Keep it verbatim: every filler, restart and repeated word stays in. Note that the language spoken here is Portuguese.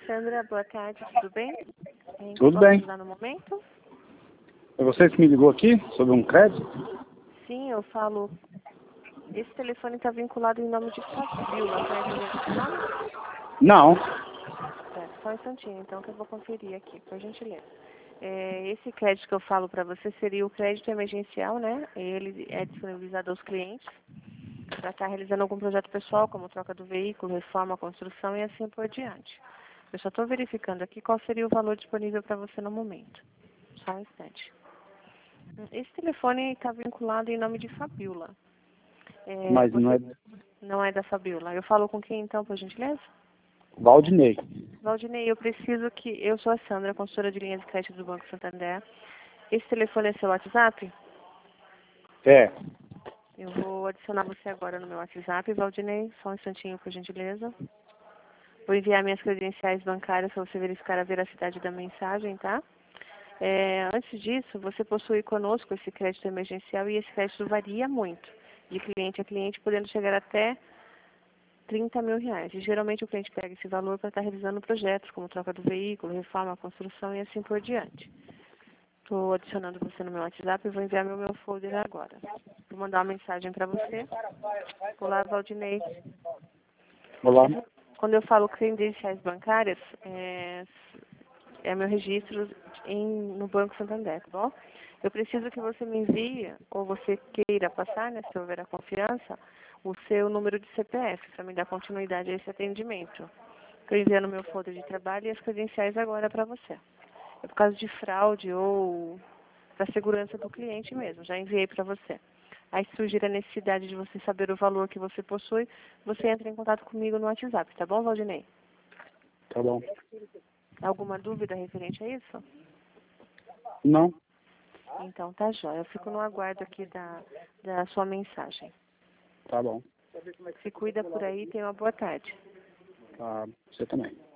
Sandra, boa tarde, tudo bem? Em que Tudo posso bem. ajudar no momento? É você que me ligou aqui sobre um crédito? Sim, eu falo. Esse telefone está vinculado em nome de Fabiola. Conhece alguém com esse nome? Não. Certo, só um instantinho, então, que eu vou conferir aqui, por gentileza. É, esse crédito que eu falo para você seria o crédito emergencial, né? Ele é disponibilizado aos clientes para estar realizando algum projeto pessoal, como troca do veículo, reforma, construção e assim por diante. Eu só estou verificando aqui qual seria o valor disponível para você no momento. Só um instante. Esse telefone está vinculado em nome de Fabiola. É, Mas você não é não é da Fabiola. Eu falo com quem então, por gentileza? Valdinei. Valdinei, eu preciso que... Eu sou a Sandra, consultora de linhas de crédito do Banco Santander. Esse telefone é seu WhatsApp? É. Eu vou adicionar você agora no meu WhatsApp, Valdinei. Só um instantinho, por gentileza. Vou enviar minhas credenciais bancárias para você verificar a veracidade da mensagem, tá? É, antes disso, você possui conosco esse crédito emergencial e esse crédito varia muito, de cliente a cliente, podendo chegar até trinta mil reais. E geralmente o cliente pega esse valor para estar realizando projetos, como troca do veículo, reforma, construção e assim por diante. Estou adicionando você no meu WhatsApp e vou enviar meu, meu folder agora. Vou mandar uma mensagem para você. Olá, Valdinei. Olá. Quando eu falo credenciais bancárias, é, é meu registro em, no Banco Santander, tá bom? Eu preciso que você me envie, ou você queira passar, né, se houver a confiança, o seu número de C P F, para me dar continuidade a esse atendimento. Estou enviando meu folder de trabalho e as credenciais agora para você. É por causa de fraude ou para a segurança do cliente mesmo, já enviei para você. Aí se surgir a necessidade de você saber o valor que você possui, você entra em contato comigo no WhatsApp, tá bom, Valdinei? Tá bom. Alguma dúvida referente a isso? Não. Então, tá jóia. Eu fico no aguardo aqui da, da sua mensagem. Tá bom. Se cuida por aí e tenha uma boa tarde. Tá. Você também.